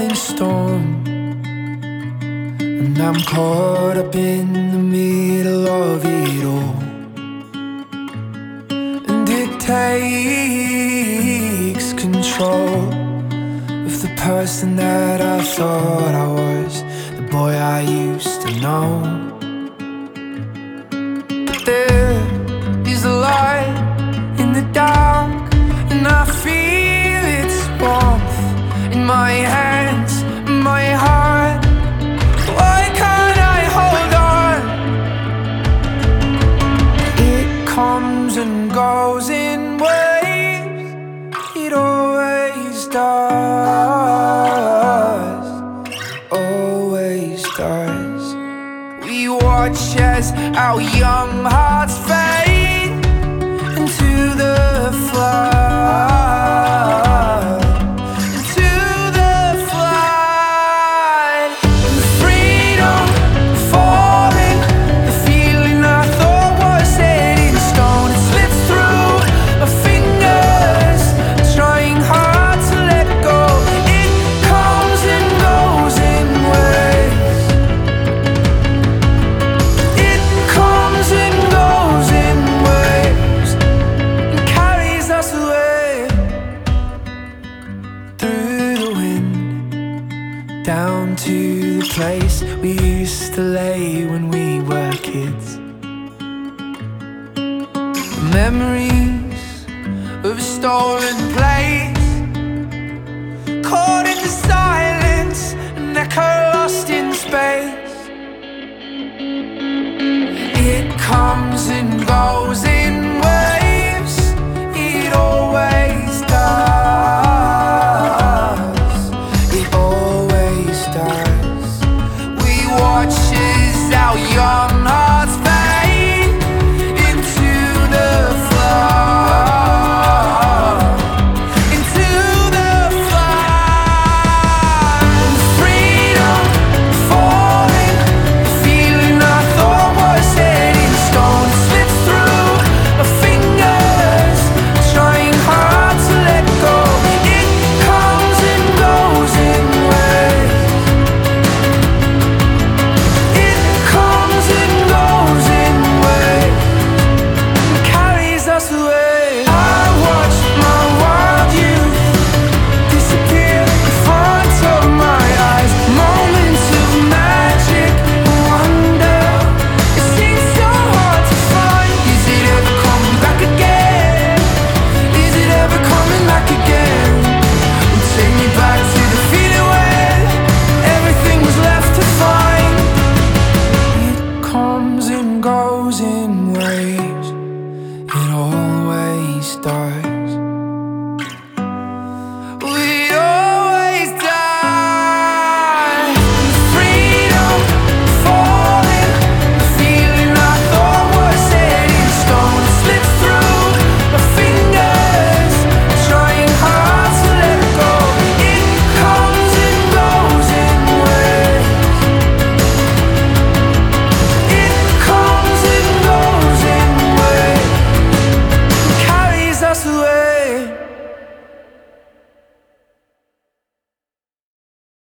falling storm, and I'm caught up in the middle of it all. And it takes control of the person that I thought I was, the boy I used to know. But there is a light in the dark, and I feel its warmth in my hands, my heart. Why can't I hold on? It comes and goes in waves, it always does, always does. We watch as our young hearts fade into the flood, into the flood. And the freedom falling, the feeling I thought was set in stone, it slips through my fingers, trying hard to let go. It comes and goes in waves, it comes and goes in waves, and carries us away through the wind, down to the place we used to lay when we were kids. Memories of a stolen place,